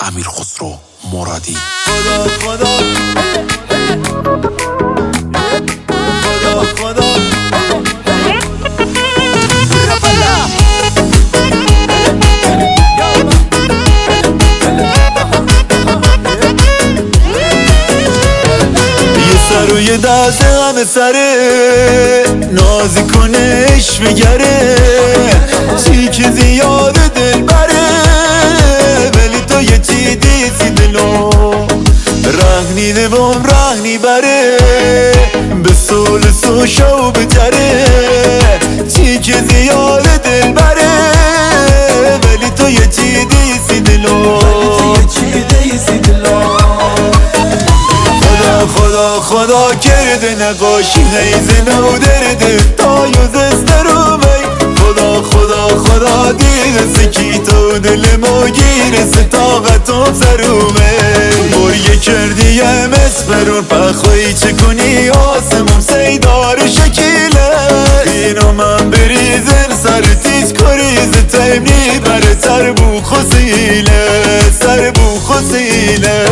امیر خسرو مرادی. خدا خدا خدا خدا سر و یه دست همه سره نازی کنش میگره چی که زیاده دل بره ولی تو یه چی دیسی دلو رهنی دوم رهنی بره به سول سوشو بجره چی که زیاده دل بره ولی تو یه چی دیسی دلو خدا خدا کرده نقاشی نیزه نو درده تا یوزسته رو بی خدا خدا خدا دیده سکیتو دل ما گیره ستاقتم سرومه بریه کردی مسپرون پخوایی چه کنی آسمون سیدار شکیله اینو من بریزن سر تیز کریز تیمنی بره سر بو خسیله سر بو خسیله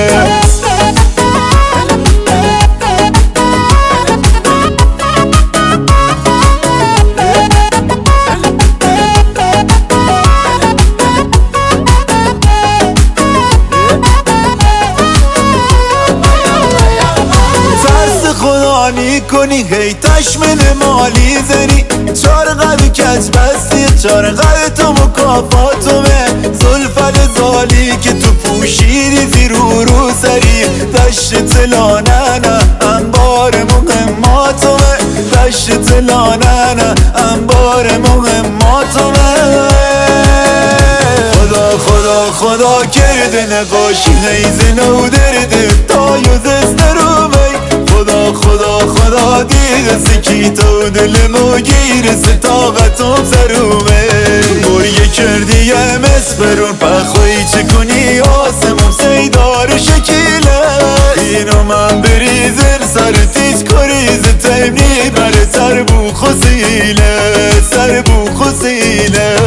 کنی هی تشمن مالی زنی چار قد کج بستی چار قد تو مکافاتومه زلفل زالی که تو پوشیدی زیرو رو سری دشت تلانه انبار مهماتومه دشت تلانه انبار مهماتومه خدا خدا خدا کرده نقاشی نیزه نو درده تا یوزسته رو بی خدا خدا خدا دیده سکیتو دل مو گیره ستاقتم سرومه بریه کردی مسپرون پخوایی چه کنی آسمون سیدار شکیله اینو من بریزن سر تیز کریز تیمنی بره سر بو خسیله سر بو خسیله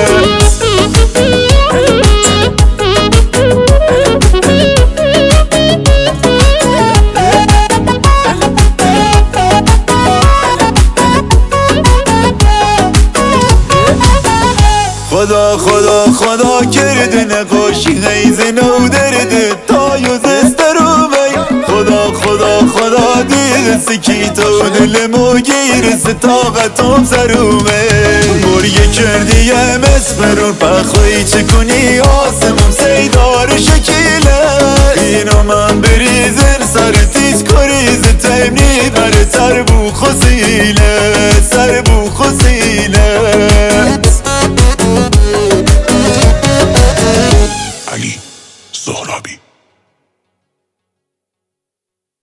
خدا خدا خدا کرده نقاشی نیزه نو درده تا یوزسته رو بی خدا خدا خدا دیده سکیتو دل مو گیره ستاقتم سرومه بریه کردی مسپرون پخوایی چه کنی آسمون سیدار شکیله اینو من بریزن سر تیز کریز تیمنی بره سر بو خسیله سر بو خسیله